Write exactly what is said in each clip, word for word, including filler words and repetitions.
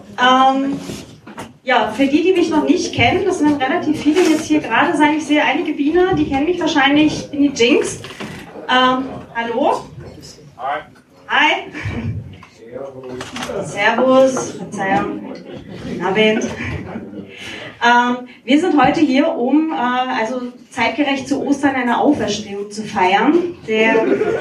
Ähm, ja, für die, die mich noch nicht kennen, das sind relativ viele jetzt hier gerade sein. Ich sehe einige Wiener, die kennen mich wahrscheinlich, ich bin die Jinx. Ähm, hallo? Hi. Hi. Servus. Verzeihung. Guten Abend. Ähm, wir sind heute hier, um äh, also zeitgerecht zu Ostern eine Auferstehung zu feiern. Der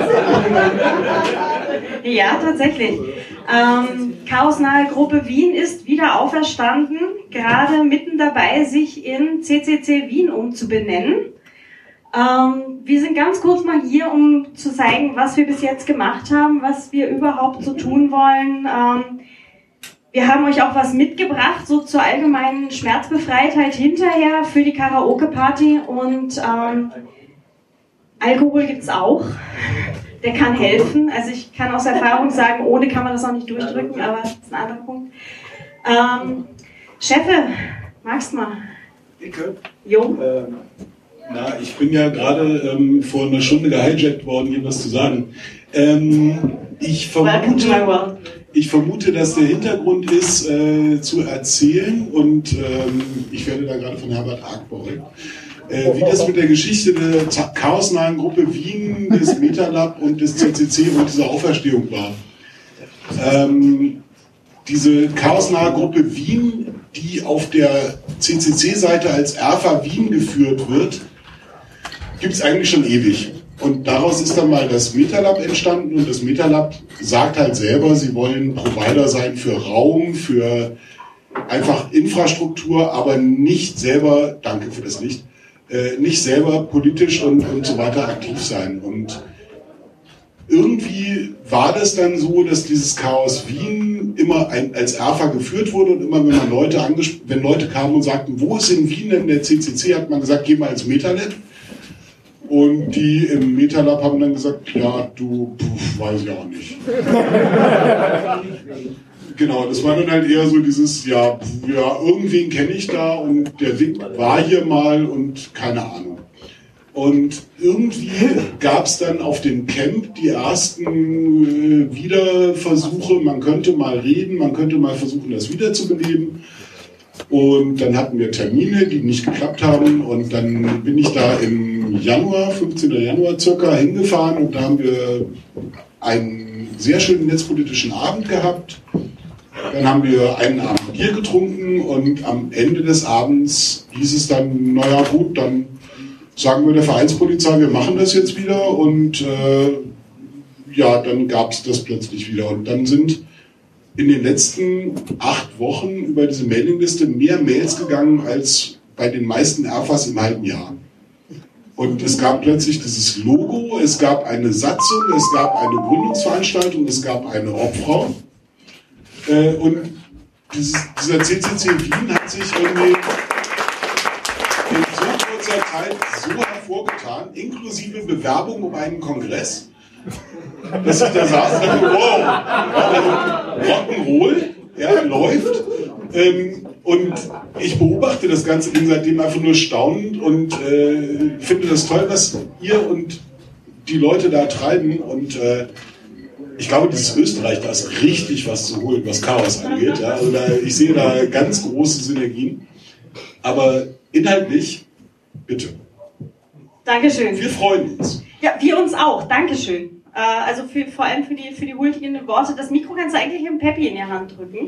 ja, tatsächlich. Ähm, Chaosnahe Gruppe Wien ist wieder auferstanden, gerade mitten dabei, sich in C C C Wien umzubenennen. Ähm, wir sind ganz kurz mal hier, um zu zeigen, was wir bis jetzt gemacht haben, was wir überhaupt so tun wollen. Ähm, wir haben euch auch was mitgebracht, so zur allgemeinen Schmerzbefreitheit hinterher für die Karaoke-Party. Und ähm, Alkohol gibt's auch. Der kann helfen. Also ich kann aus Erfahrung sagen, ohne kann man das auch nicht durchdrücken, aber das ist ein anderer Punkt. Ähm, Cheffe, magst du mal? Icke? Jo. Ähm, na, ich bin ja gerade ähm, vor einer Stunde gehijackt worden, hier was zu sagen. Ähm, ich, vermute, ich vermute, dass der Hintergrund ist, äh, zu erzählen, und ähm, ich werde da gerade von Herbert Haag beäugt, äh, wie das mit der Geschichte der chaosnahen Gruppe Wien, des Metalab und des C C C und dieser Auferstehung war. Ähm, diese chaosnahe Gruppe Wien, die auf der C C C-Seite als Erfa Wien geführt wird, gibt es eigentlich schon ewig. Und daraus ist dann mal das Metalab entstanden, und das Metalab sagt halt selber, sie wollen Provider sein für Raum, für einfach Infrastruktur, aber nicht selber, danke für das Licht, äh, nicht selber politisch und, und so weiter aktiv sein. Und irgendwie war das dann so, dass dieses Chaos Wien immer ein, als Erfa geführt wurde, und immer wenn man Leute angesp- wenn Leute kamen und sagten, wo ist in Wien denn der C C C, hat man gesagt, geh mal ins Metalab. Und die im Metalab haben dann gesagt, ja, du, pf, weiß ich auch nicht. Genau, das war dann halt eher so dieses, ja, pf, ja, irgendwen kenne ich da, und der Wick war hier mal und keine Ahnung. Und irgendwie gab es dann auf dem Camp die ersten äh, Wiederversuche, man könnte mal reden, man könnte mal versuchen, das wiederzubeleben. Und dann hatten wir Termine, die nicht geklappt haben, und dann bin ich da im Januar, fünfzehnten Januar circa, hingefahren, und da haben wir einen sehr schönen netzpolitischen Abend gehabt. Dann haben wir einen Abend Bier getrunken, und am Ende des Abends hieß es dann, naja gut, dann sagen wir der Vereinspolizei, wir machen das jetzt wieder, und äh, ja, dann gab es das plötzlich wieder. Und dann sind in den letzten acht Wochen über diese Mailingliste mehr Mails gegangen als bei den meisten Erfas im halben Jahr. Und es gab plötzlich dieses Logo, es gab eine Satzung, es gab eine Gründungsveranstaltung, es gab eine Obfrau. Äh, und dieses, dieser C C C Wien hat sich irgendwie in so kurzer Zeit so hervorgetan, inklusive Bewerbung um einen Kongress, dass ich da saß und dachte, wow, Rock'n'Roll, ja, läuft. Ähm, und ich beobachte das ganze Ding seitdem einfach nur staunend und äh, finde das toll, was ihr und die Leute da treiben. Und äh, ich glaube, dieses Österreich, da ist richtig was zu holen, was Chaos angeht. Ja? Also da, ich sehe da ganz große Synergien. Aber inhaltlich, bitte. Dankeschön. Wir freuen uns. Ja, wir uns auch. Dankeschön. Äh, also für, vor allem für die, für die huldigenden Worte. Das Mikro kannst du eigentlich mit dem Peppi in die Hand drücken.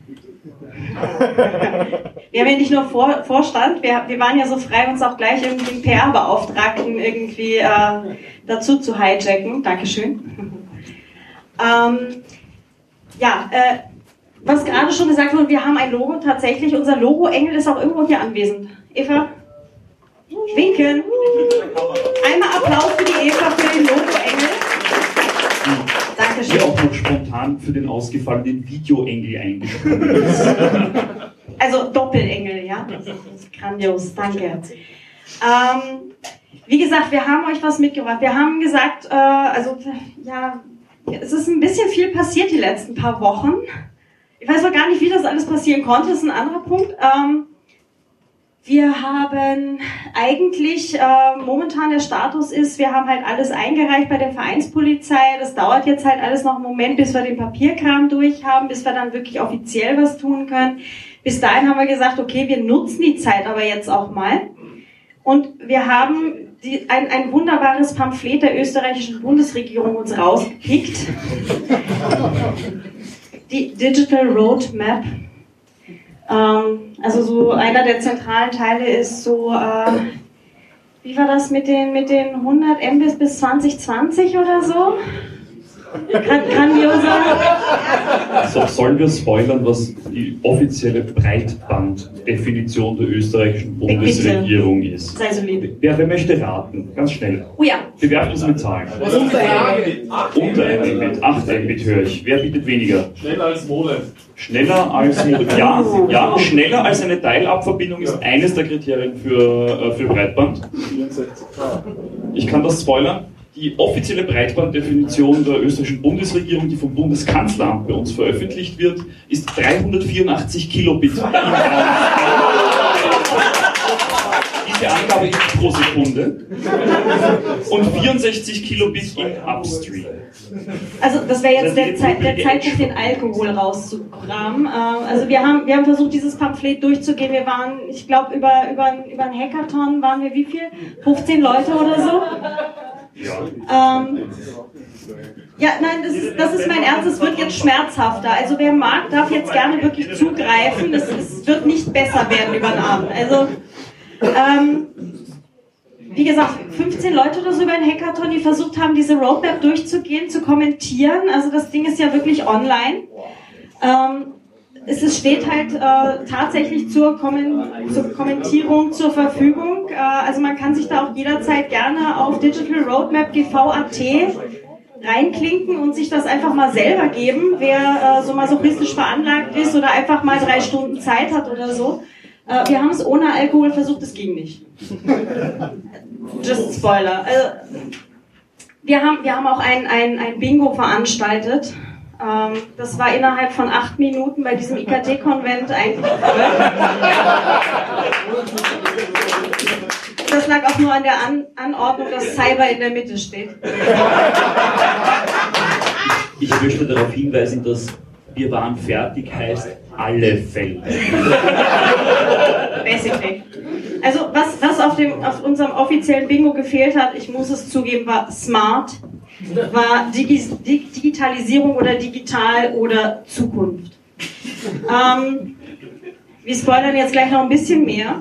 Wir haben ja nicht nur Vor, Vorstand, wir, wir waren ja so frei, uns auch gleich irgendwie den P R-Beauftragten irgendwie äh, dazu zu hijacken. Dankeschön. ähm, ja, äh, was gerade schon gesagt wurde, wir haben ein Logo tatsächlich. Unser Logo-Engel ist auch irgendwo hier anwesend. Eva? Winken. Einmal Applaus für die Eva, für den Logo-Engel. Dankeschön. Die auch noch spontan für den ausgefallenen Videoengel eingesprungen ist. Also Doppelengel, ja? Das ist grandios, danke. Ähm, wie gesagt, wir haben euch was mitgebracht. Wir haben gesagt, äh, also ja, es ist ein bisschen viel passiert die letzten paar Wochen. Ich weiß noch gar nicht, wie das alles passieren konnte, das ist ein anderer Punkt. Ähm, Wir haben eigentlich, äh, momentan der Status ist, wir haben halt alles eingereicht bei der Vereinspolizei. Das dauert jetzt halt alles noch einen Moment, bis wir den Papierkram durch haben, bis wir dann wirklich offiziell was tun können. Bis dahin haben wir gesagt, okay, wir nutzen die Zeit aber jetzt auch mal. Und wir haben die, ein, ein wunderbares Pamphlet der österreichischen Bundesregierung uns rausgepickt. Die Digital Roadmap. Ähm, also so einer der zentralen Teile ist so, äh, wie war das mit den, mit den hundert Mbit bis zwanzig zwanzig oder so? Kann, grandioser. So, sollen wir spoilern, was die offizielle Breitbanddefinition der österreichischen Bundesregierung Bitte. ist? Sei so lieb. Wer, wer möchte raten? Ganz schnell. Oh ja. Wir werfen uns mit Zahlen. Unter ein Mbit. Unter ein Mbit. acht Mbit höre ich. Wer bietet weniger? Schneller als Modem. Schneller als Modem. Ja, ja, schneller als eine Teilabverbindung ist eines der Kriterien für, äh, für Breitband. Ich kann das spoilern. Die offizielle Breitbanddefinition der österreichischen Bundesregierung, die vom Bundeskanzleramt bei uns veröffentlicht wird, ist dreihundertvierundachtzig Kilobit. Diese Angabe ist pro Sekunde und vierundsechzig Kilobit in Upstream. Also das wäre jetzt der, Zeit, der Zeitpunkt, den Alkohol rauszukramen. Also wir haben, wir haben versucht, dieses Pamphlet durchzugehen. Wir waren, ich glaube, über, über, über einen Hackathon waren wir wie viel? fünfzehn Leute oder so? Ja. Ähm, ja, nein, das ist, das ist mein Ernst, es wird jetzt schmerzhafter. Also wer mag, darf jetzt gerne wirklich zugreifen. Es, es wird nicht besser werden über den Abend. Also, ähm, wie gesagt, fünfzehn Leute oder so über ein Hackathon, die versucht haben, diese Roadmap durchzugehen, zu kommentieren. Also das Ding ist ja wirklich online. Ähm, es steht halt äh, tatsächlich zur, Kommen zur Kommentierung zur Verfügung. Äh, also man kann sich da auch jederzeit gerne auf Digital Roadmap G V Punkt A T reinklinken und sich das einfach mal selber geben, wer äh, so masochistisch veranlagt ist oder einfach mal drei Stunden Zeit hat oder so. Äh, wir haben es ohne Alkohol versucht, es ging nicht. Just Spoiler. Also, wir haben, wir haben auch ein, ein, ein Bingo veranstaltet. Ähm, das war innerhalb von acht Minuten bei diesem I K T-Konvent eigentlich voll. Das lag auch nur an der an Anordnung, dass Cyber in der Mitte steht. Ich möchte darauf hinweisen, dass wir waren fertig heißt alle Fälle. Basically. Also was, was auf, dem, auf unserem offiziellen Bingo gefehlt hat, ich muss es zugeben, war smart, war Digi Digitalisierung oder digital oder Zukunft. Ähm, wir spoilern jetzt gleich noch ein bisschen mehr.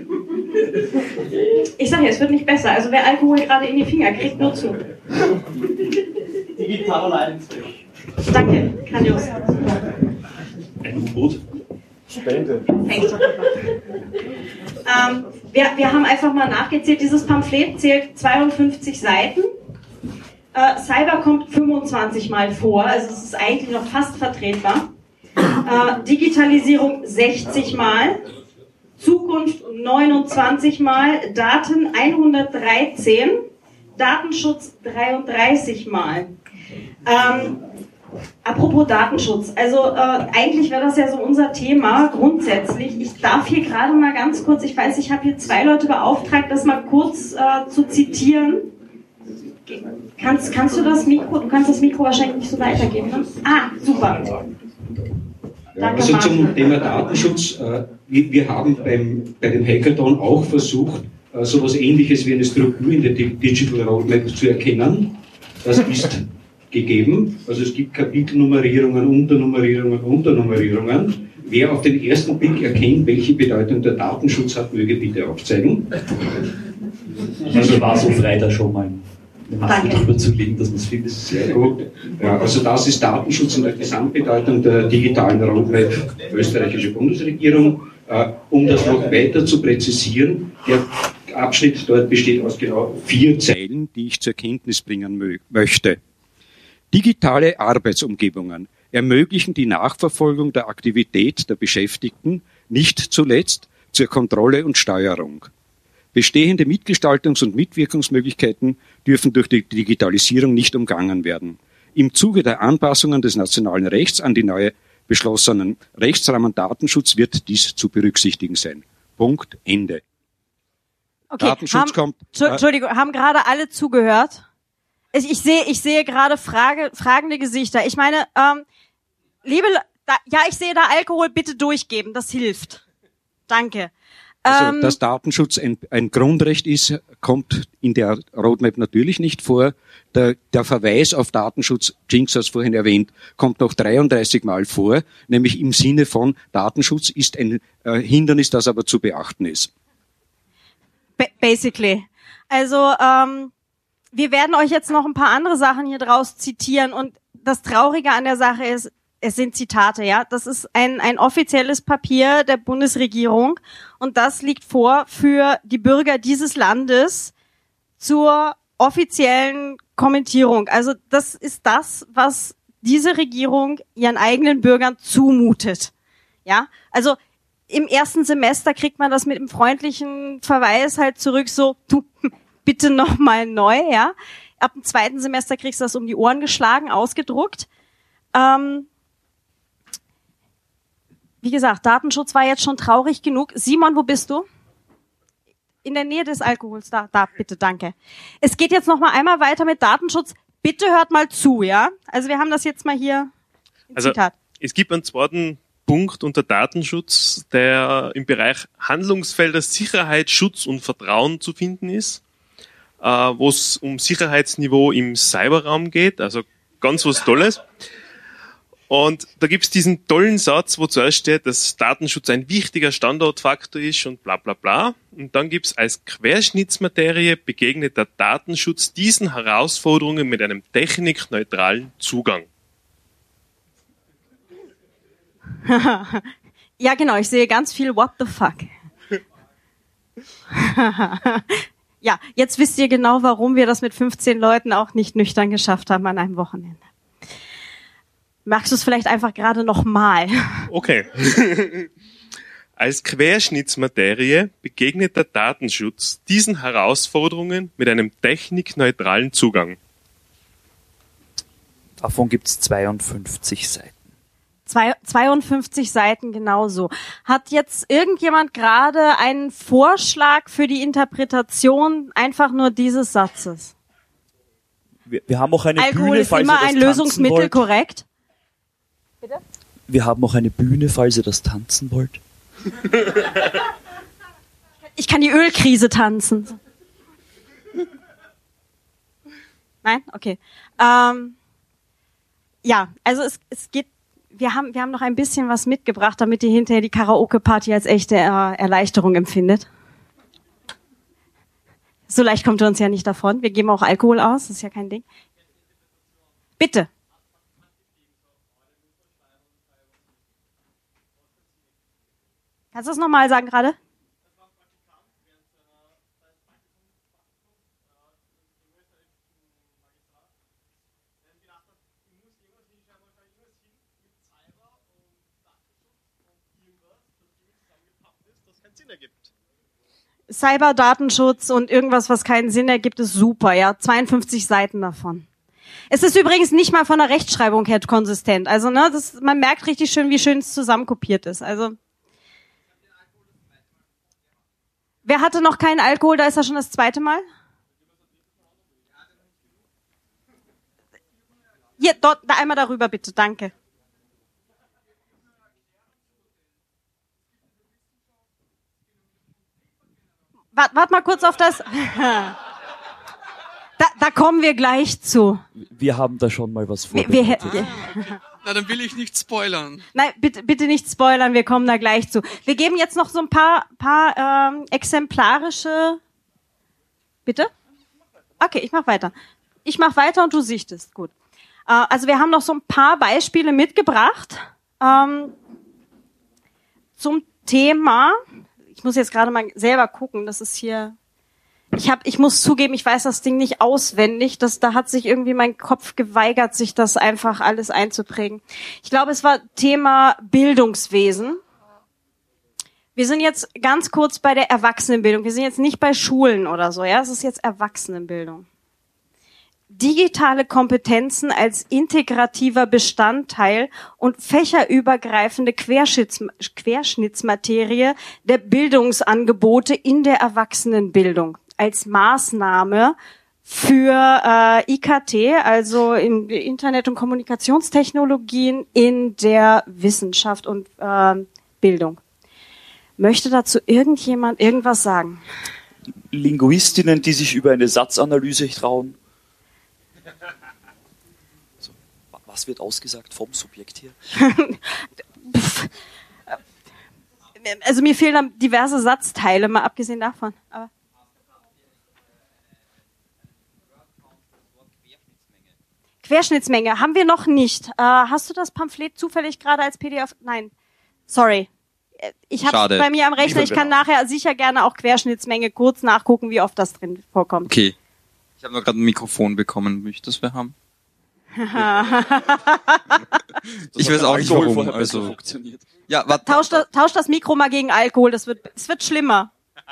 Ich sage ja, es wird nicht besser. Also wer Alkohol gerade in die Finger kriegt, nur zu. Digital Leidensdruck. Danke, grandios. Ein U-Boot. Spende. Thanks. Ähm, wir, wir haben einfach mal nachgezählt. Dieses Pamphlet zählt zweiundfünfzig Seiten. Äh, Cyber kommt fünfundzwanzig Mal vor, also es ist eigentlich noch fast vertretbar. Äh, Digitalisierung sechzig Mal. Zukunft neunundzwanzig Mal, Daten hundertdreizehn, Datenschutz dreiunddreißig Mal. Ähm, apropos Datenschutz, also äh, eigentlich wäre das ja so unser Thema grundsätzlich. Ich darf hier gerade mal ganz kurz, ich weiß, ich habe hier zwei Leute beauftragt, das mal kurz äh, zu zitieren. Kannst, kannst du das Mikro, du kannst das Mikro wahrscheinlich nicht so weitergeben, ne? Ah, super. Ja, also zum Thema Datenschutz, äh, wir, wir haben beim, bei dem Hackathon auch versucht, äh, so etwas Ähnliches wie eine Struktur in der Digital Roadmap zu erkennen. Das ist gegeben. Also es gibt Kapitelnummerierungen, Unternummerierungen, Unternummerierungen. Wer auf den ersten Blick erkennt, welche Bedeutung der Datenschutz hat, möge bitte aufzeigen. Also war so frei, da schon mal eine Maske Danke. drüber zu legen, dass man es findet. Sehr gut. Ja, also das ist Datenschutz in der Gesamtbedeutung der digitalen Roadmap der österreichischen Bundesregierung. Äh, um das noch weiter zu präzisieren, der Abschnitt dort besteht aus genau vier Zeilen, die ich zur Kenntnis bringen mö- möchte. Digitale Arbeitsumgebungen ermöglichen die Nachverfolgung der Aktivität der Beschäftigten, nicht zuletzt zur Kontrolle und Steuerung. Bestehende Mitgestaltungs- und Mitwirkungsmöglichkeiten dürfen durch die Digitalisierung nicht umgangen werden. Im Zuge der Anpassungen des nationalen Rechts an die neue beschlossenen Rechtsrahmen Datenschutz wird dies zu berücksichtigen sein. Punkt, Ende. Okay, Datenschutz haben, kommt... Entschu- Entschuldigung, haben gerade alle zugehört? Ich, ich sehe ich sehe gerade Frage, fragende Gesichter. Ich meine, ähm, liebe... Le- da, ja, ich sehe da Alkohol, bitte durchgeben, das hilft. Danke. Also, Ähm, dass Datenschutz ein, ein Grundrecht ist, kommt in der Roadmap natürlich nicht vor. Der, der Verweis auf Datenschutz, Jinx hat es vorhin erwähnt, kommt noch dreiunddreißig Mal vor, nämlich im Sinne von Datenschutz ist ein äh, Hindernis, das aber zu beachten ist. ba- basically. Also, ähm, wir werden euch jetzt noch ein paar andere Sachen hier draus zitieren und das Traurige an der Sache ist, es sind Zitate, ja. Das ist ein, ein offizielles Papier der Bundesregierung und das liegt vor für die Bürger dieses Landes zur offiziellen Kommentierung. Also das ist das, was diese Regierung ihren eigenen Bürgern zumutet. Ja, also im ersten Semester kriegt man das mit einem freundlichen Verweis halt zurück, so, du, bitte nochmal neu, ja. Ab dem zweiten Semester kriegst du das um die Ohren geschlagen, ausgedruckt. Ähm, Wie gesagt, Datenschutz war jetzt schon traurig genug. Simon, wo bist du? In der Nähe des Alkohols. Da, da, bitte, danke. Es geht jetzt noch mal einmal weiter mit Datenschutz. Bitte hört mal zu, ja? Also wir haben das jetzt mal hier im Also Zitat. es gibt einen zweiten Punkt unter Datenschutz, der im Bereich Handlungsfelder Sicherheit, Schutz und Vertrauen zu finden ist, äh, wo es um Sicherheitsniveau im Cyberraum geht, also ganz was Tolles. Und da gibt's diesen tollen Satz, wo zuerst steht, dass Datenschutz ein wichtiger Standortfaktor ist und bla bla bla. Und dann gibt's als Querschnittsmaterie begegnet der Datenschutz diesen Herausforderungen mit einem technikneutralen Zugang. Ja, genau, ich sehe ganz viel What the fuck. Ja, jetzt wisst ihr genau, warum wir das mit fünfzehn Leuten auch nicht nüchtern geschafft haben an einem Wochenende. Magst du es vielleicht einfach gerade nochmal? Okay. Als Querschnittsmaterie begegnet der Datenschutz diesen Herausforderungen mit einem technikneutralen Zugang. Davon gibt's zweiundfünfzig Seiten. Zwei, zweiundfünfzig Seiten genauso. Hat jetzt irgendjemand gerade einen Vorschlag für die Interpretation einfach nur dieses Satzes? Wir, wir haben auch eine Alkohol Bühne, ist falls immer ihr das ein tanzen Lösungsmittel, wollt. korrekt? Bitte? Wir haben auch eine Bühne, falls ihr das tanzen wollt. Ich kann die Ölkrise tanzen. Nein? Okay. Ähm, ja, also es, es geht, wir haben, wir haben noch ein bisschen was mitgebracht, damit ihr hinterher die Karaoke-Party als echte äh, Erleichterung empfindet. So leicht kommt ihr uns ja nicht davon. Wir geben auch Alkohol aus, das ist ja kein Ding. Bitte. Kannst du das nochmal sagen gerade? Cyberdatenschutz und irgendwas, was keinen Sinn ergibt, ist super, ja. zweiundfünfzig Seiten davon. Es ist übrigens nicht mal von der Rechtschreibung her konsistent. Also, ne, das, man merkt richtig schön, wie schön es zusammenkopiert ist. Also, wer hatte noch keinen Alkohol? Da ist er schon das zweite Mal. Hier, dort, da einmal darüber bitte, danke. Wart, wart mal kurz auf das. Da, da kommen wir gleich zu. Wir haben da schon mal was Wir, vorbereitet. wir, Na, dann will ich nicht spoilern. Nein, bitte, bitte nicht spoilern, wir kommen da gleich zu. Wir geben jetzt noch so ein paar, paar ähm, exemplarische... Bitte? Okay, ich mach weiter. Ich mach weiter und du sichtest. Gut. Äh, also wir haben noch so ein paar Beispiele mitgebracht ähm, zum Thema... Ich muss jetzt gerade mal selber gucken, das ist hier... Ich hab, ich muss zugeben, ich weiß das Ding nicht auswendig. Das, da hat sich irgendwie mein Kopf geweigert, sich das einfach alles einzuprägen. Ich glaube, es war Thema Bildungswesen. Wir sind jetzt ganz kurz bei der Erwachsenenbildung. Wir sind jetzt nicht bei Schulen oder so, ja. Es ist jetzt Erwachsenenbildung. digitale Kompetenzen als integrativer Bestandteil und fächerübergreifende Querschnitts Querschnittsmaterie der Bildungsangebote in der Erwachsenenbildung als Maßnahme für äh, I K T, also in Internet- und Kommunikationstechnologien in der Wissenschaft und äh, Bildung. Möchte dazu irgendjemand irgendwas sagen? Linguistinnen, die sich über eine Satzanalyse trauen. So, was wird ausgesagt vom Subjekt hier? Also mir fehlen dann diverse Satzteile, mal abgesehen davon. Aber Querschnittsmenge haben wir noch nicht. Äh, hast du das Pamphlet zufällig gerade als P D F? Nein, sorry. Ich habe es bei mir am Rechner. Ich kann nachher sicher gerne auch Querschnittsmenge kurz nachgucken, wie oft das drin vorkommt. Okay. Ich habe noch gerade ein Mikrofon bekommen. Möchtest du das wir haben? Ich weiß auch nicht, warum. Also, ja, warte. Tausch das, tausch das Mikro mal gegen Alkohol. Das wird, es wird schlimmer.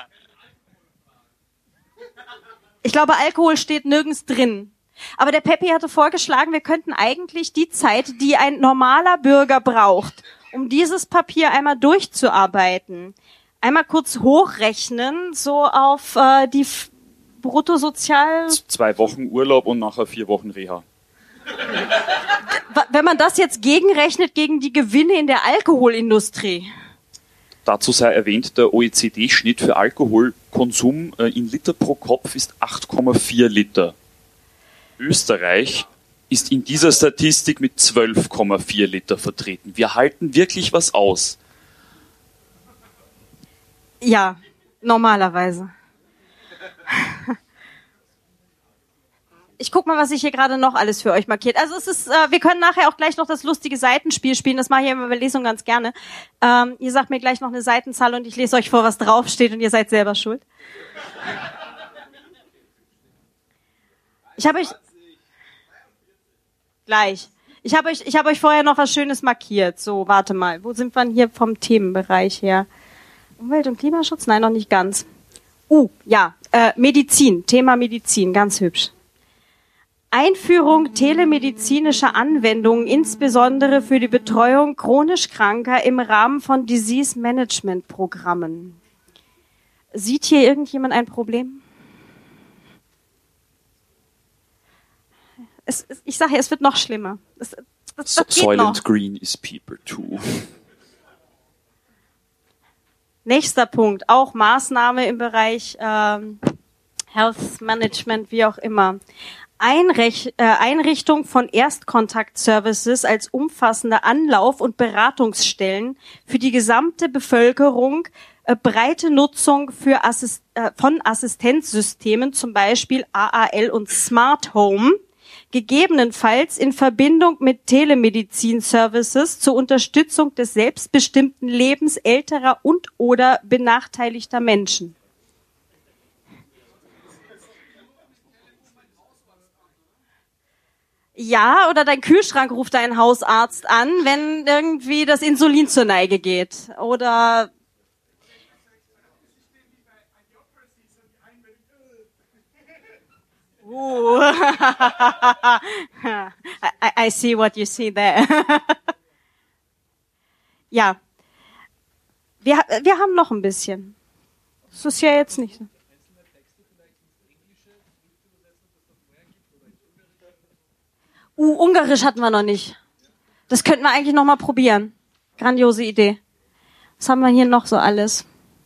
Ich glaube, Alkohol steht nirgends drin. Aber der Peppi hatte vorgeschlagen, wir könnten eigentlich die Zeit, die ein normaler Bürger braucht, um dieses Papier einmal durchzuarbeiten, einmal kurz hochrechnen, so auf äh, die F- Bruttosozial... Zwei Wochen Urlaub und nachher vier Wochen Reha. Wenn man das jetzt gegenrechnet gegen die Gewinne in der Alkoholindustrie. Dazu sei erwähnt, der O E C D-Schnitt für Alkoholkonsum äh, in Liter pro Kopf ist acht Komma vier Liter. Österreich ist in dieser Statistik mit zwölf Komma vier Liter vertreten. Wir halten wirklich was aus. Ja, normalerweise. Ich guck mal, was ich hier gerade noch alles für euch markiert. Also es ist, äh, wir können nachher auch gleich noch das lustige Seitenspiel spielen. Das mache ich immer bei Lesungen ganz gerne. Ähm, ihr sagt mir gleich noch eine Seitenzahl und ich lese euch vor, was draufsteht und ihr seid selber schuld. Ich habe euch gleich. Ich habe euch, ich habe euch vorher noch was Schönes markiert. So, warte mal. Wo sind wir denn hier vom Themenbereich her? Umwelt- und Klimaschutz? Nein, noch nicht ganz. Uh, ja, äh, Medizin. Thema Medizin, ganz hübsch. Einführung telemedizinischer Anwendungen, insbesondere für die Betreuung chronisch Kranker im Rahmen von Disease Management Programmen. Sieht hier irgendjemand ein Problem? Es, es, ich sage ja, es wird noch schlimmer. Es, das, das geht Soylent noch. Green is people too. Nächster Punkt, auch Maßnahme im Bereich ähm, Health Management, wie auch immer. Einrech- äh, Einrichtung von Erstkontakt-Services als umfassende Anlauf- und Beratungsstellen für die gesamte Bevölkerung, äh, breite Nutzung für Assist- äh, von Assistenzsystemen, zum Beispiel A A L und Smart Home, gegebenenfalls in Verbindung mit Telemedizin-Services zur Unterstützung des selbstbestimmten Lebens älterer und oder benachteiligter Menschen. Ja, oder dein Kühlschrank ruft deinen Hausarzt an, wenn irgendwie das Insulin zur Neige geht. Oder Uh. I, I see what you see there. Ja. Wir, wir haben noch ein bisschen. Das ist ja jetzt nicht so. Uh, Ungarisch hatten wir noch nicht. Das könnten wir eigentlich noch mal probieren. Grandiose Idee. Was haben wir hier noch so alles?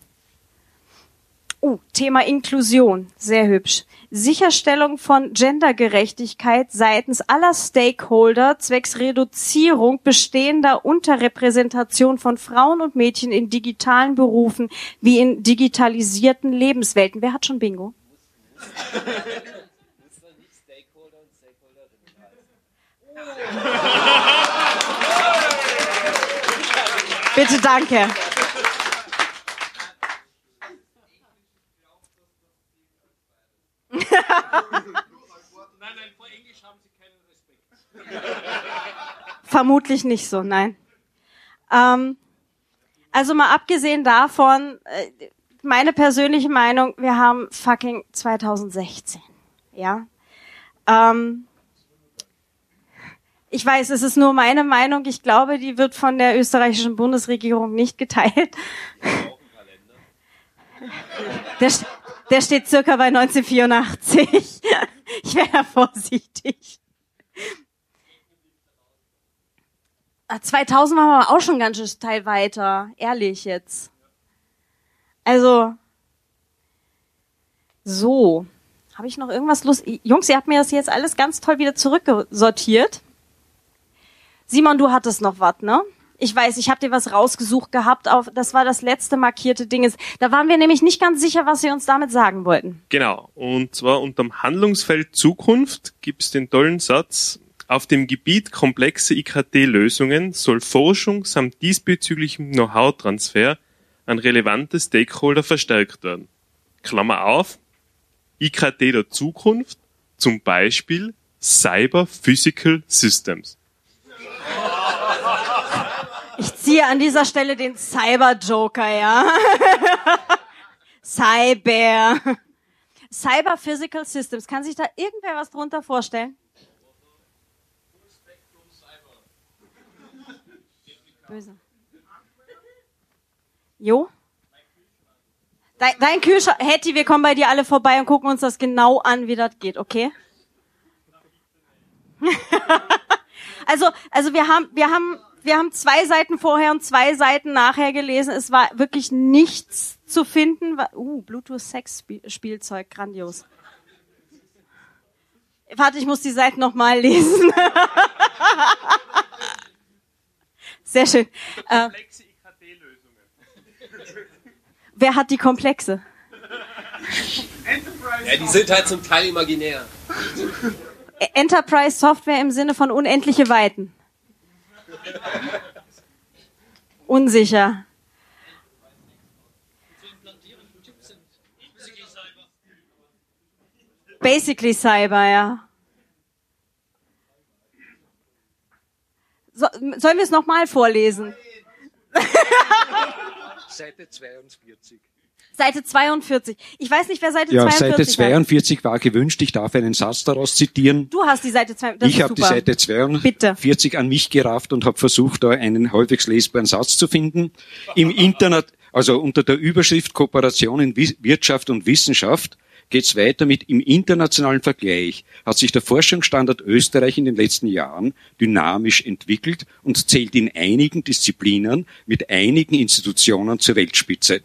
Uh, Thema Inklusion. Sehr hübsch. Sicherstellung von Gendergerechtigkeit seitens aller Stakeholder zwecks Reduzierung bestehender Unterrepräsentation von Frauen und Mädchen in digitalen Berufen wie in digitalisierten Lebenswelten. Wer hat schon Bingo? Bitte, danke. Nein, nein, vor Englisch haben Sie keinen Respekt. Vermutlich nicht so, nein. Ähm, also mal abgesehen davon, äh, meine persönliche Meinung, wir haben fucking zwanzig sechzehn, ja. Ähm, ich weiß, es ist nur meine Meinung. Ich glaube, die wird von der österreichischen Bundesregierung nicht geteilt. Der, der steht circa bei neunzehnhundertvierundachtzig. Ich wäre da vorsichtig. zweitausend waren wir auch schon ganz schön Teil weiter. Ehrlich jetzt. Also, so. Habe ich noch irgendwas Lust? Jungs, ihr habt mir das jetzt alles ganz toll wieder zurückgesortiert. Simon, du hattest noch was, ne? Ich weiß, ich habe dir was rausgesucht gehabt. Auf, das war das letzte markierte Ding. Da waren wir nämlich nicht ganz sicher, was Sie uns damit sagen wollten. Genau. Und zwar unterm Handlungsfeld Zukunft gibt es den tollen Satz: Auf dem Gebiet komplexe I K T-Lösungen soll Forschung samt diesbezüglichem Know-how-Transfer an relevante Stakeholder verstärkt werden. Klammer auf, I K T der Zukunft, zum Beispiel Cyber Physical Systems. Ich ziehe an dieser Stelle den Cyber-Joker, ja. Cyber. Cyber Physical Systems. Kann sich da irgendwer was drunter vorstellen? Böse. Jo? Dein, dein Kühlschrank. Hetty, wir kommen bei dir alle vorbei und gucken uns das genau an, wie das geht, okay? also, also wir haben, wir haben, wir haben zwei Seiten vorher und zwei Seiten nachher gelesen. Es war wirklich nichts zu finden. Uh, Bluetooth-Sex-Spielzeug, grandios. Warte, ich muss die Seiten nochmal lesen. Sehr schön. Äh, Komplexe I K T-Lösungen. wer hat die komplexe? Ja, die sind halt zum Teil imaginär. Enterprise Software im Sinne von unendliche Weiten. Unsicher. Basically Cyber, ja. So, sollen wir es nochmal vorlesen? Seite zweiundvierzig. Seite zweiundvierzig. Ich weiß nicht, wer Seite ja, zweiundvierzig Seite zweiundvierzig war gewünscht. Ich darf einen Satz daraus zitieren. Du hast die Seite zweiundvierzig. Ich habe die Seite zweiundvierzig Bitte. an mich gerafft und habe versucht, da einen halbwegs lesbaren Satz zu finden. Im Internet, also unter der Überschrift Kooperation in Wirtschaft und Wissenschaft, geht es weiter mit: Im internationalen Vergleich hat sich der Forschungsstandort Österreich in den letzten Jahren dynamisch entwickelt und zählt in einigen Disziplinen mit einigen Institutionen zur Weltspitze.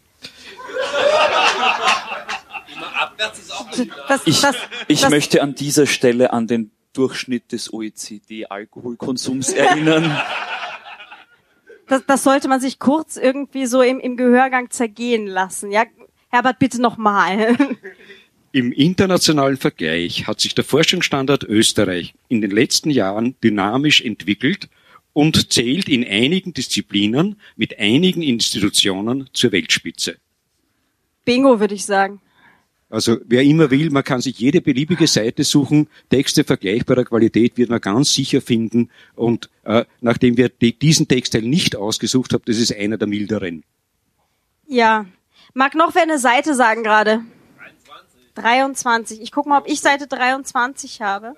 Das, ich das, ich das, möchte an dieser Stelle an den Durchschnitt des O E C D-Alkoholkonsums erinnern. Das, das sollte man sich kurz irgendwie so im, im Gehörgang zergehen lassen. Ja, Herbert, bitte nochmal. Im internationalen Vergleich hat sich der Forschungsstandort Österreich in den letzten Jahren dynamisch entwickelt und zählt in einigen Disziplinen mit einigen Institutionen zur Weltspitze. Bingo, würde ich sagen. Also wer immer will, man kann sich jede beliebige Seite suchen, Texte vergleichbarer Qualität wird man ganz sicher finden. Und äh, nachdem wir die, diesen Textteil nicht ausgesucht haben, das ist einer der milderen. Ja. Mag noch wer eine Seite sagen gerade? dreiundzwanzig. Ich gucke mal, ob ich Seite dreiundzwanzig habe.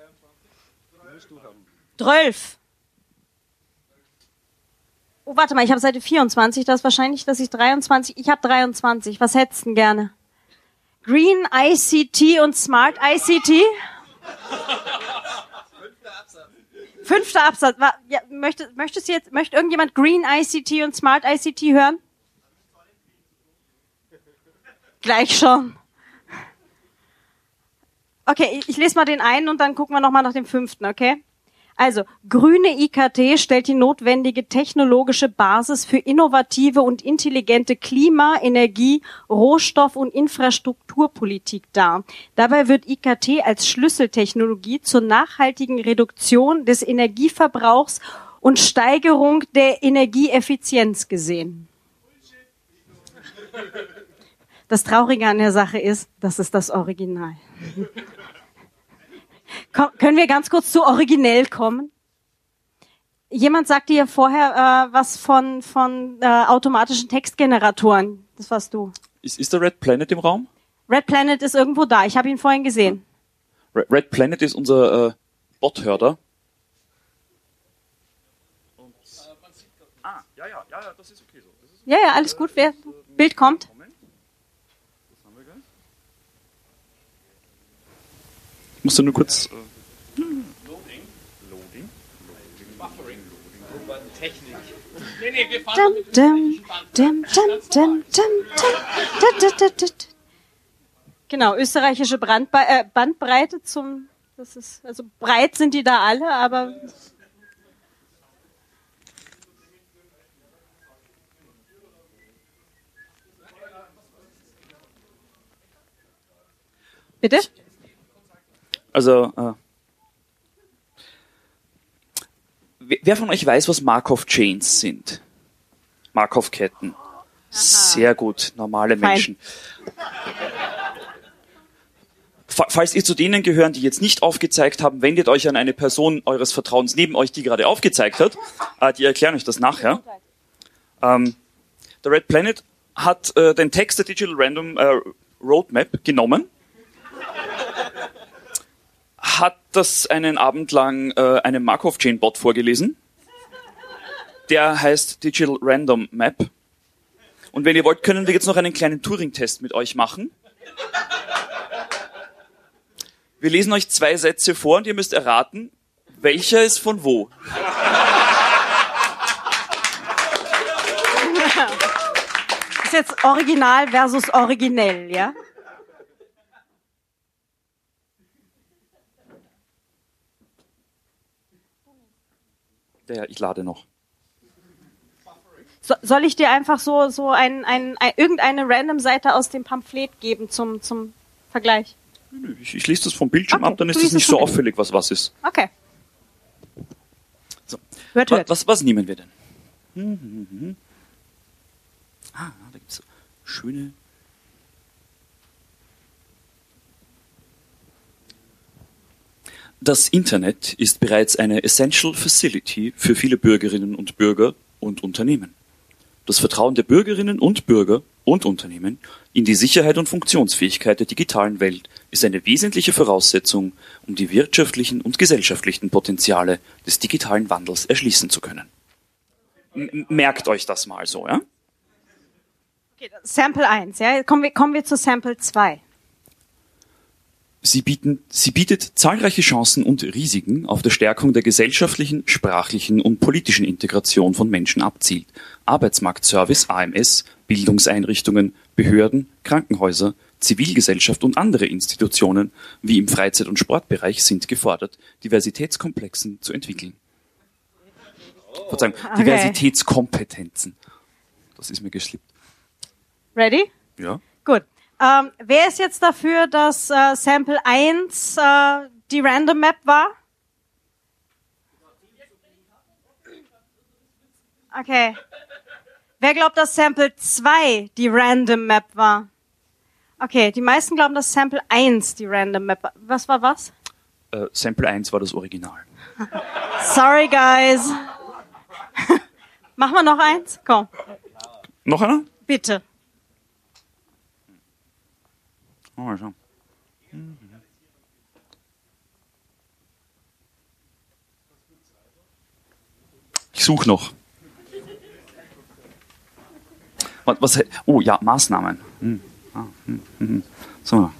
zwölf. Oh, warte mal, ich habe Seite vierundzwanzig. Das ist wahrscheinlich, dass ich dreiundzwanzig... Ich habe dreiundzwanzig. Was hättest du denn gerne? Green I C T und Smart I C T? Fünfter Absatz. Fünfter Absatz. Ja, möchte, möchtest du jetzt, möchte irgendjemand Green I C T und Smart I C T hören? Gleich schon. Okay, ich, ich lese mal den einen und dann gucken wir nochmal nach dem fünften, okay? Also, grüne I K T stellt die notwendige technologische Basis für innovative und intelligente Klima-, Energie-, Rohstoff- und Infrastrukturpolitik dar. Dabei wird I K T als Schlüsseltechnologie zur nachhaltigen Reduktion des Energieverbrauchs und Steigerung der Energieeffizienz gesehen. Das Traurige an der Sache ist, das ist das Original. Komm, können wir ganz kurz zu originell kommen? Jemand sagte ja vorher äh, was von von äh, automatischen Textgeneratoren. Das warst du. Ist, ist der Red Planet im Raum? Red Planet ist irgendwo da. Ich habe ihn vorhin gesehen. Red Planet ist unser äh, Bot-Hörder. Ah, ja, ja, ja, ja, das ist okay so. Das ist okay. Ja, ja, alles gut. Wer, Bild kommt. Ich muss da nur kurz... Äh, Loading. Loading. Buffering. Loading. Technik. Nee, nee, wir fahren mit dem Dum, dum, dum, dum, dum, dum, dum. Genau, österreichische Brandbe äh, Bandbreite zum... Das ist, also breit sind die da alle, aber... Bitte? Also, äh, wer von euch weiß, was Markov-Chains sind? Markov-Ketten. Sehr gut, normale Fein. Menschen. Falls ihr zu denen gehören, die jetzt nicht aufgezeigt haben, wendet euch an eine Person eures Vertrauens neben euch, die gerade aufgezeigt hat. Äh, die erklären euch das nachher. Ähm, der Red Planet hat äh, den Text der Digital Random äh, Roadmap genommen, hat das einen Abend lang äh, einem Markov-Chain-Bot vorgelesen. Der heißt Digital Random Map. Und wenn ihr wollt, können wir jetzt noch einen kleinen Turing-Test mit euch machen. Wir lesen euch zwei Sätze vor und ihr müsst erraten, welcher ist von wo. Das ist jetzt original versus originell, ja? Ja, ich lade noch. So, soll ich dir einfach so, so ein, ein, ein, irgendeine random Seite aus dem Pamphlet geben zum, zum Vergleich? Ich, ich lese das vom Bildschirm Okay, ab, dann ist du das liest nicht es so vom auffällig, was was ist. Okay. So. Hört, Was, hört. was, was nehmen wir denn? Hm, hm, hm, hm. Ah, da gibt's so schöne... Das Internet ist bereits eine Essential Facility für viele Bürgerinnen und Bürger und Unternehmen. Das Vertrauen der Bürgerinnen und Bürger und Unternehmen in die Sicherheit und Funktionsfähigkeit der digitalen Welt ist eine wesentliche Voraussetzung, um die wirtschaftlichen und gesellschaftlichen Potenziale des digitalen Wandels erschließen zu können. M- merkt euch das mal so, ja? Okay, Sample eins, ja? Kommen wir, kommen wir zu Sample zwei. Sie, bieten, sie bietet zahlreiche Chancen und Risiken auf der Stärkung der gesellschaftlichen, sprachlichen und politischen Integration von Menschen abzielt. Arbeitsmarktservice, A M S, Bildungseinrichtungen, Behörden, Krankenhäuser, Zivilgesellschaft und andere Institutionen wie im Freizeit- und Sportbereich sind gefordert, Diversitätskomplexen zu entwickeln. Verzeihung, Okay. Diversitätskompetenzen. Das ist mir geschlippt. Ready? Ja. Gut. Ähm, wer ist jetzt dafür, dass äh, Sample eins äh, die Random Map war? Okay. Wer glaubt, dass Sample zwei die Random Map war? Okay, die meisten glauben, dass Sample eins die Random Map war. Was war was? Äh, Sample eins war das Original. Sorry, guys. Machen wir noch eins? Komm, Noch einer? bitte. Oh, mal schauen. Ich suche noch. Was, was, oh ja, Maßnahmen. Hm. Ah, hm, hm. So.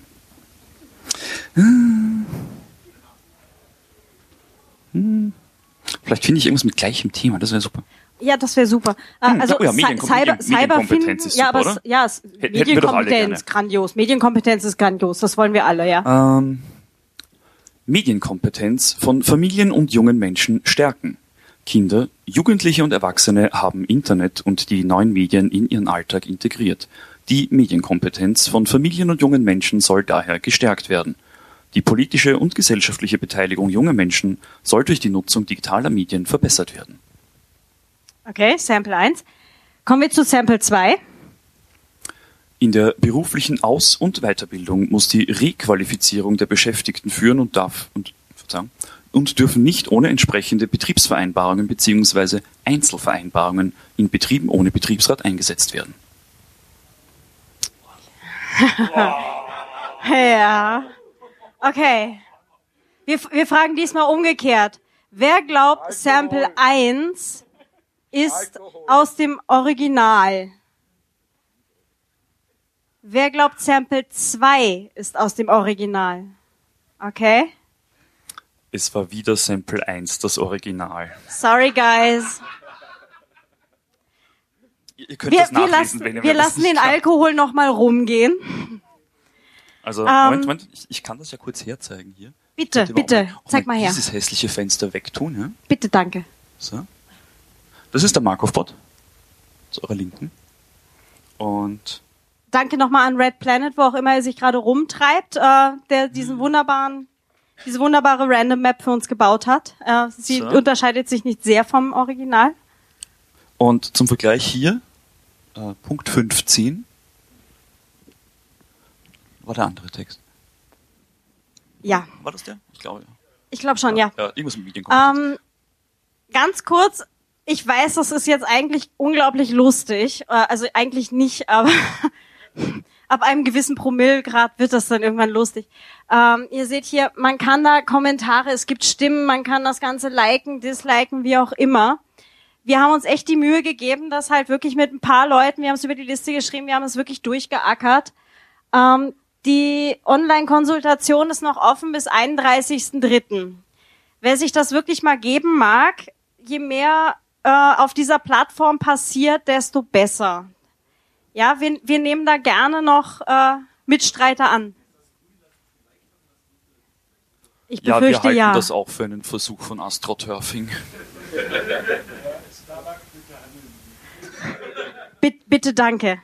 Hm. Vielleicht finde ich irgendwas mit gleichem Thema, das wäre super. Ja, das wäre super. Äh, Hm, Also oh ja, Cy- Medienkom- Cyber, Medien- Cyber Medienkompetenz finden, ist ja, super, aber oder? es- ja, es- Hätten wir doch alle Medienkompetenz, gerne. grandios. Medienkompetenz ist grandios. Das wollen wir alle, ja. Ähm, Medienkompetenz von Familien und jungen Menschen stärken. Kinder, Jugendliche und Erwachsene haben Internet und die neuen Medien in ihren Alltag integriert. Die Medienkompetenz von Familien und jungen Menschen soll daher gestärkt werden. Die politische und gesellschaftliche Beteiligung junger Menschen soll durch die Nutzung digitaler Medien verbessert werden. Okay, Sample eins. Kommen wir zu Sample zwei. In der beruflichen Aus- und Weiterbildung muss die Requalifizierung der Beschäftigten führen und darf und, Verzeihung, und dürfen nicht ohne entsprechende Betriebsvereinbarungen bzw. Einzelvereinbarungen in Betrieben ohne Betriebsrat eingesetzt werden. Ja. Okay. Wir, wir fragen diesmal umgekehrt. Wer glaubt, Sample eins ist aus dem Original? Wer glaubt, Sample zwei ist aus dem Original? Okay. Es war wieder Sample eins, das Original. Sorry, guys. Ihr könnt Wir, das nachlesen, wir lassen, wenn ihr wir das lassen nicht den habt. Alkohol noch mal rumgehen. Also, Ähm, Moment, Moment, ich, ich kann das ja kurz herzeigen hier. Bitte, Könnt ihr bitte, auch zeig mal her. Dieses hässliche Fenster wegtun, ja? Bitte, danke. So. Das ist der Markov-Bot. Zu eurer Linken. Und Danke nochmal an Red Planet, wo auch immer er sich gerade rumtreibt, äh, der diesen wunderbaren, diese wunderbare Random Map für uns gebaut hat. Äh, sie So. unterscheidet sich nicht sehr vom Original. Und zum Vergleich hier, äh, Punkt fünfzehn, war der andere Text. Ja, War das der? Ich glaube, ja. ich glaube schon, ja. Ja, irgendwas mit Medienkompetenz. Ähm, ganz kurz, ich weiß, das ist jetzt eigentlich unglaublich lustig, äh, also eigentlich nicht, aber ab einem gewissen Promillegrad wird das dann irgendwann lustig. Ähm, ihr seht hier, man kann da Kommentare, es gibt Stimmen, man kann das Ganze liken, disliken, wie auch immer. Wir haben uns echt die Mühe gegeben, das halt wirklich mit ein paar Leuten, wir haben es über die Liste geschrieben, wir haben es wirklich durchgeackert. Ähm, die Online-Konsultation ist noch offen bis einunddreißigsten dritten Wer sich das wirklich mal geben mag, je mehr äh, auf dieser Plattform passiert, desto besser. Ja, wir, wir nehmen da gerne noch äh, Mitstreiter an. Ich Ja, wir befürchte halten ja. das auch für einen Versuch von Astroturfing. Bitte, bitte danke.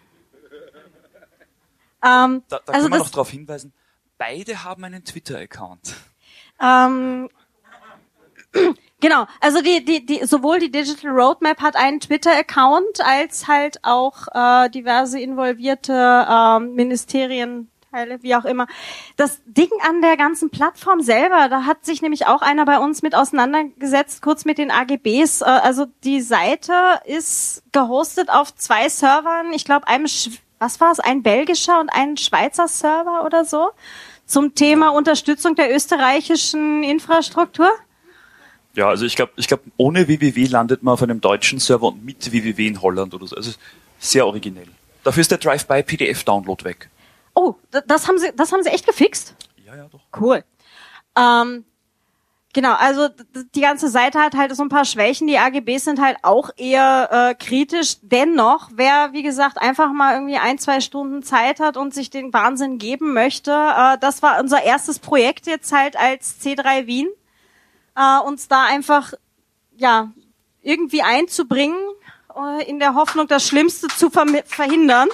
Ähm, Da, da also können wir das, noch darauf hinweisen, beide haben einen Twitter-Account. Ähm, genau, also die, die, die, sowohl die Digital Roadmap hat einen Twitter-Account, als halt auch äh, diverse involvierte ähm, Ministerien, Teile, wie auch immer. Das Ding an der ganzen Plattform selber, da hat sich nämlich auch einer bei uns mit auseinandergesetzt, kurz mit den A G Bs. Äh, also die Seite ist gehostet auf zwei Servern, ich glaube einem, Sch- was war es, ein belgischer und ein Schweizer Server oder so, zum Thema Unterstützung der österreichischen Infrastruktur. Ja, also ich glaube, ich glaub, ohne W W W landet man auf einem deutschen Server und mit W W W in Holland oder so. Also sehr originell. Dafür ist der Drive-by-P D F-Download weg. Oh, d- das haben sie, das haben sie echt gefixt? Ja, ja, doch. Cool. Ähm, genau, also d- die ganze Seite hat halt so ein paar Schwächen. Die A G Bs sind halt auch eher äh, kritisch. Dennoch, wer, wie gesagt, einfach mal irgendwie ein, zwei Stunden Zeit hat und sich den Wahnsinn geben möchte, äh, das war unser erstes Projekt jetzt halt als C drei Wien, äh, uns da einfach, ja, irgendwie einzubringen, äh, in der Hoffnung, das Schlimmste zu vermi- verhindern.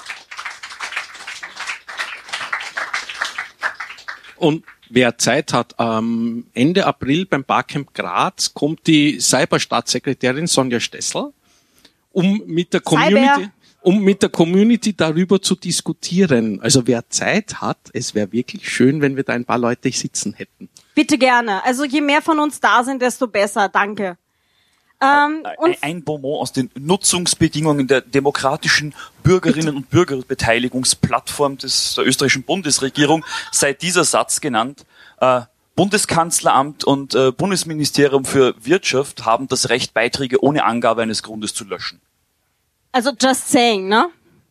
Und wer Zeit hat, ähm, Ende April beim Barcamp Graz kommt die Cyberstaatssekretärin Sonja Stessel, um mit der Community, Cyber. um mit der Community darüber zu diskutieren. Also wer Zeit hat, es wäre wirklich schön, wenn wir da ein paar Leute sitzen hätten. Bitte gerne. Also je mehr von uns da sind, desto besser. Danke. Ähm, und Ein, ein Bonmot aus den Nutzungsbedingungen der demokratischen Bürgerinnen- und Bürgerbeteiligungsplattform des, der österreichischen Bundesregierung sei dieser Satz genannt. Äh, Bundeskanzleramt und äh, Bundesministerium für Wirtschaft haben das Recht, Beiträge ohne Angabe eines Grundes zu löschen. also just saying, ne?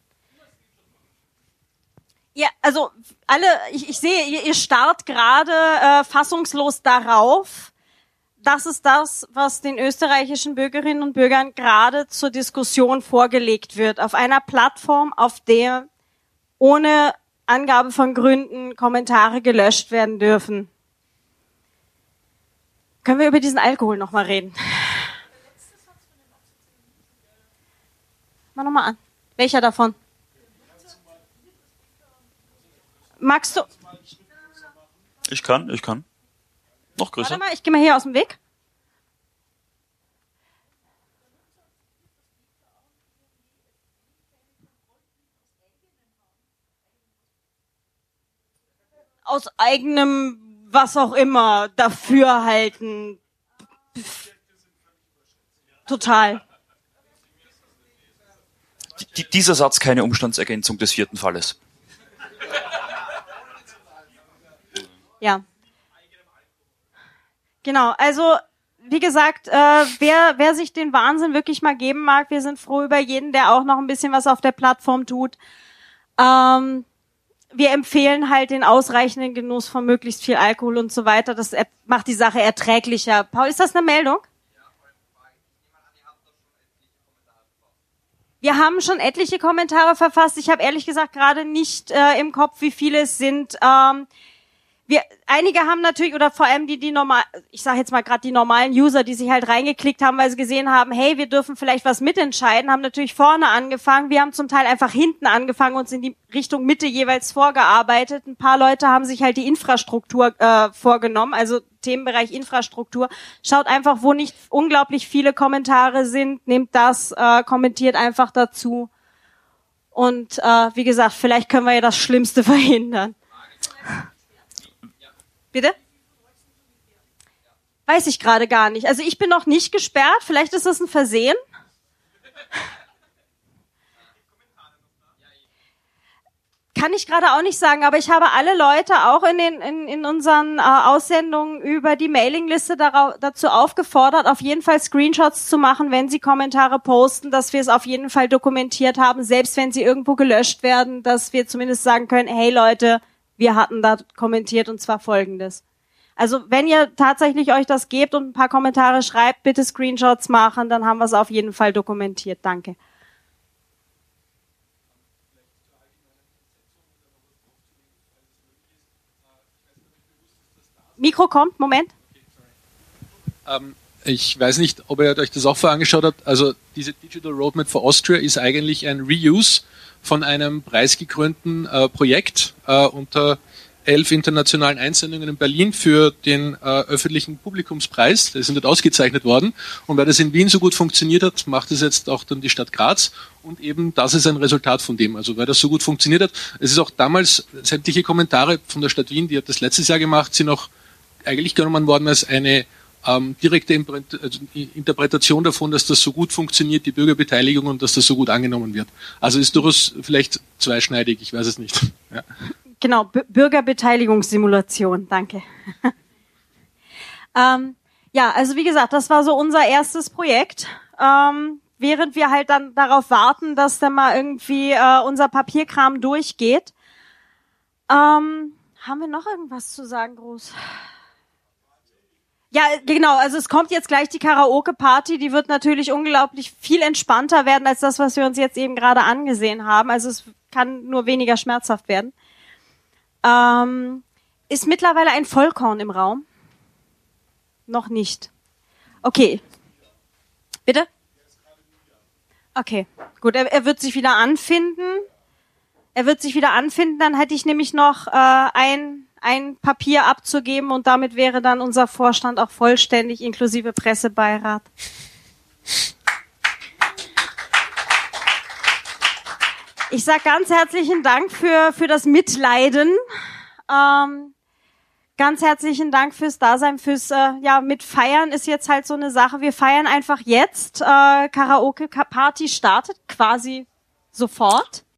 Ja, also alle, ich, ich sehe, ihr, ihr starrt gerade äh, fassungslos darauf. Das ist das, was den österreichischen Bürgerinnen und Bürgern gerade zur Diskussion vorgelegt wird. Auf einer Plattform, auf der ohne Angabe von Gründen Kommentare gelöscht werden dürfen. Können wir über diesen Alkohol nochmal reden? Mal nochmal an. Welcher davon? Magst du? Ich kann, ich kann. Noch größer. Warte mal, ich gehe mal hier aus dem Weg. Aus eigenem, was auch immer, Dafürhalten. Total. Die, dieser Satz keine Umstandsergänzung des vierten Falles. Ja. Genau, also wie gesagt, äh, wer, wer sich den Wahnsinn wirklich mal geben mag, wir sind froh über jeden, der auch noch ein bisschen was auf der Plattform tut. Ähm, wir empfehlen halt den ausreichenden Genuss von möglichst viel Alkohol und so weiter. Das macht die Sache erträglicher. Paul, ist das eine Meldung? Wir haben schon etliche Kommentare verfasst. Ich habe ehrlich gesagt gerade nicht äh, im Kopf, wie viele es sind. Ähm, wir, einige haben natürlich, oder vor allem die, die normal, ich sage jetzt mal gerade die normalen User, die sich halt reingeklickt haben, weil sie gesehen haben, hey, wir dürfen vielleicht was mitentscheiden, haben natürlich vorne angefangen. Wir haben zum Teil einfach hinten angefangen, uns in die Richtung Mitte jeweils vorgearbeitet. Ein paar Leute haben sich halt die Infrastruktur äh, vorgenommen, also Themenbereich Infrastruktur. Schaut einfach, wo nicht unglaublich viele Kommentare sind, nehmt das, äh, kommentiert einfach dazu. Und äh, wie gesagt, vielleicht können wir ja das Schlimmste verhindern. Bitte? Weiß ich gerade gar nicht. Also ich bin noch nicht gesperrt. Vielleicht ist das ein Versehen. Kann ich gerade auch nicht sagen, aber ich habe alle Leute auch in den in, in unseren äh, Aussendungen über die Mailingliste darauf, dazu aufgefordert, auf jeden Fall Screenshots zu machen, wenn sie Kommentare posten, dass wir es auf jeden Fall dokumentiert haben, selbst wenn sie irgendwo gelöscht werden, dass wir zumindest sagen können, hey Leute, wir hatten da kommentiert und zwar Folgendes. Also wenn ihr tatsächlich euch das gebt und ein paar Kommentare schreibt, bitte Screenshots machen, dann haben wir es auf jeden Fall dokumentiert. Danke. Mikro kommt, Moment. Ähm, ich weiß nicht, ob ihr euch das auch vorher angeschaut habt. Also diese Digital Roadmap for Austria ist eigentlich ein Reuse von einem preisgekrönten äh, Projekt äh, unter elf internationalen Einsendungen in Berlin für den äh, öffentlichen Publikumspreis. Der ist nicht ausgezeichnet worden. Und weil das in Wien so gut funktioniert hat, macht es jetzt auch dann die Stadt Graz. Und eben das ist ein Resultat von dem. Also weil das so gut funktioniert hat. Es ist auch damals, sämtliche Kommentare von der Stadt Wien, die hat das letztes Jahr gemacht, sind auch eigentlich genommen worden als eine ähm, direkte Interpretation davon, dass das so gut funktioniert, die Bürgerbeteiligung, und dass das so gut angenommen wird. Also ist durchaus vielleicht zweischneidig, ich weiß es nicht. Ja. Genau, B- Bürgerbeteiligungssimulation, danke. ähm, ja, also wie gesagt, das war so unser erstes Projekt. Ähm, während wir halt dann darauf warten, dass dann mal irgendwie äh, unser Papierkram durchgeht. Ähm, haben wir noch irgendwas zu sagen, Groß? Ja, genau, also es kommt jetzt gleich die Karaoke-Party, die wird natürlich unglaublich viel entspannter werden als das, was wir uns jetzt eben gerade angesehen haben. Also es kann nur weniger schmerzhaft werden. Ähm, ist mittlerweile ein Vollkorn im Raum? Noch nicht. Okay. Bitte? Okay, gut, er, er wird sich wieder anfinden. Er wird sich wieder anfinden, dann hätte ich nämlich noch äh, ein ein Papier abzugeben und damit wäre dann unser Vorstand auch vollständig, inklusive Pressebeirat. Ich sage ganz herzlichen Dank für für das Mitleiden, ähm, ganz herzlichen Dank fürs Dasein, fürs äh, ja Mitfeiern ist jetzt halt so eine Sache. Wir feiern einfach jetzt. Äh, Karaoke-Party startet quasi sofort.